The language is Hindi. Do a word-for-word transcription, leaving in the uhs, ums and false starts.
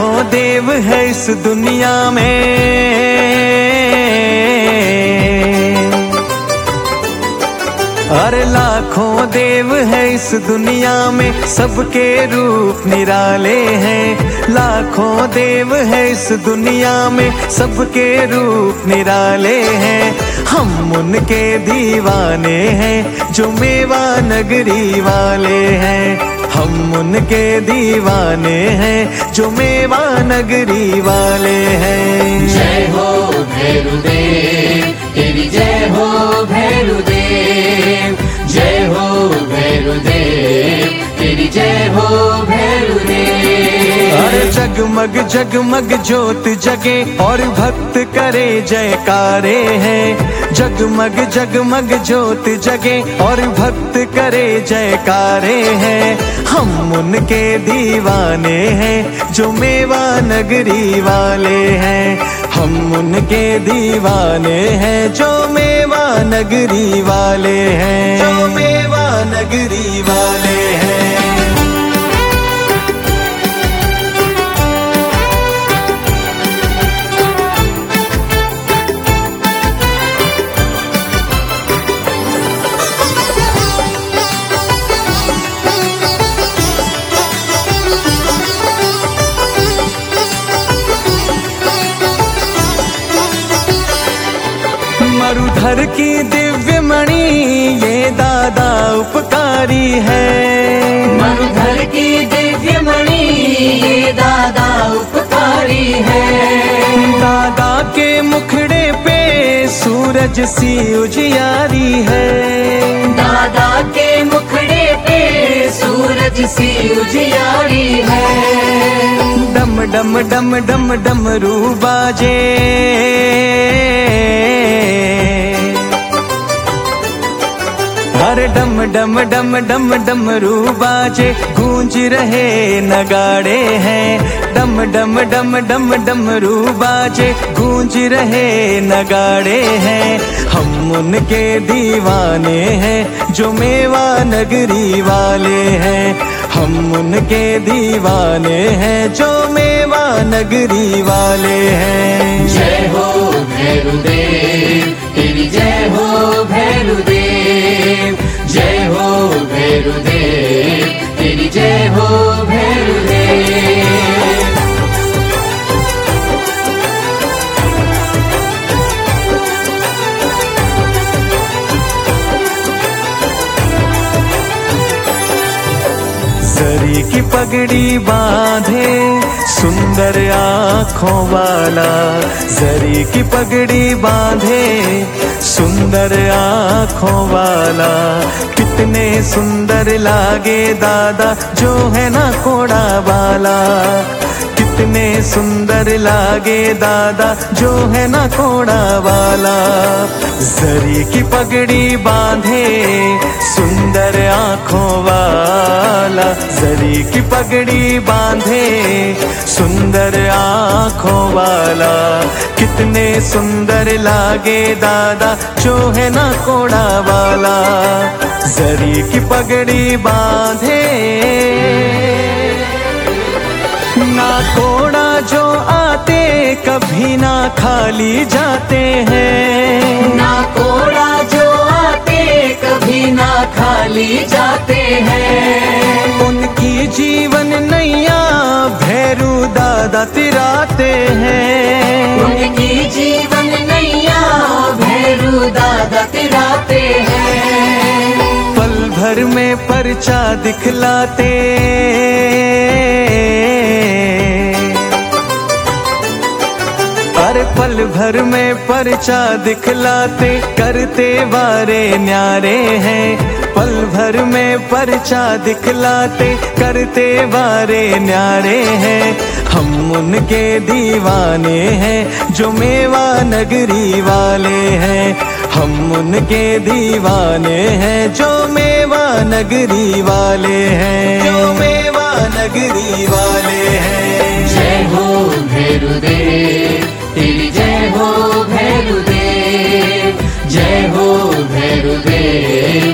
लाखों देव है इस दुनिया में, अरे लाखों देव है इस दुनिया में, सबके रूप निराले हैं। लाखों देव है इस दुनिया में, सबके रूप निराले हैं। हम उनके दीवाने हैं जो मेवा नगरी वाले हैं। हम उनके दीवाने हैं जो मेवा नगरी वाले हैं। जय हो भैरुदेव तेरी जय हो भैरुदेव, जय हो भैरुदेव तेरी जय हो भैरुदेव। अरे जगमग जगमग ज्योत जगे और भक्त करे जयकारे हैं। जगमग जगमग ज्योत जगे और भक्त करे जयकारे हैं। हम उनके दीवाने हैं जो मेवा नगरी वाले हैं। हम उनके दीवाने हैं जो मेवा नगरी वाले हैं, जो मेवा नगरी वाले हैं। मरुधर की दिव्य मणि ये दादा उपकारी है। मरुधर की दिव्य मणि ये दादा उपकारी है। दादा के मुखड़े पे सूरज सी उजियारी है। दादा के मुखड़े पे सूरज सी उजियारी है। डम डम डम डम डमरू बाजे, हर डम डम डम डम डमरू बाजे, गूंज रहे नगाड़े हैं। डम डम डम डम डमरू बाजे, गूंज रहे नगाड़े हैं। हम उनके दीवाने हैं जो मेवा नगरी वाले हैं। हम उनके दीवाने हैं जो मेवा नगरी वाले हैं। जय हो भैरुदेव तेरी जय हो भैरुदेव, जय हो भैरुदेव तेरी जय हो भैरुदेव। जरी की पगड़ी बांधे सुंदर आँखों वाला, जरी की पगड़ी बांधे सुंदर आँखों वाला। कितने सुंदर लागे दादा जो है ना कोड़ा वाला। कितने सुंदर लागे दादा जो है ना कोड़ा वाला। जरी की पगड़ी बांधे सुंदर आँखों वाला, जरी की पगड़ी बांधे सुंदर आँखों वाला। कितने सुंदर लागे दादा जो है ना कोड़ा वाला। जरी की पगड़ी बांधे, ना कोड़ा जो आते कभी ना खाली जाते हैं। ना कोड़ा जो आते कभी ना खाली जाते हैं। उनकी जीवन नैया भैरू दादा तिराते हैं। उनकी जीवन नैया भैरू दादा तिराते हैं। पल भर में परचा दिखलाते, अरे पल भर में परचा दिखलाते, करते वारे न्यारे हैं। पल भर में परचा दिखलाते, करते वारे न्यारे हैं। हम उनके दीवाने हैं जो मेवा नगरी वाले हैं। हम उनके दीवाने हैं जो मेवा नगरी वाले हैं, जो मेवा नगरी वाले हैं। जय हो भैरुदेव तेरी जय हो भैरुदेव, जय हो भैरुदेव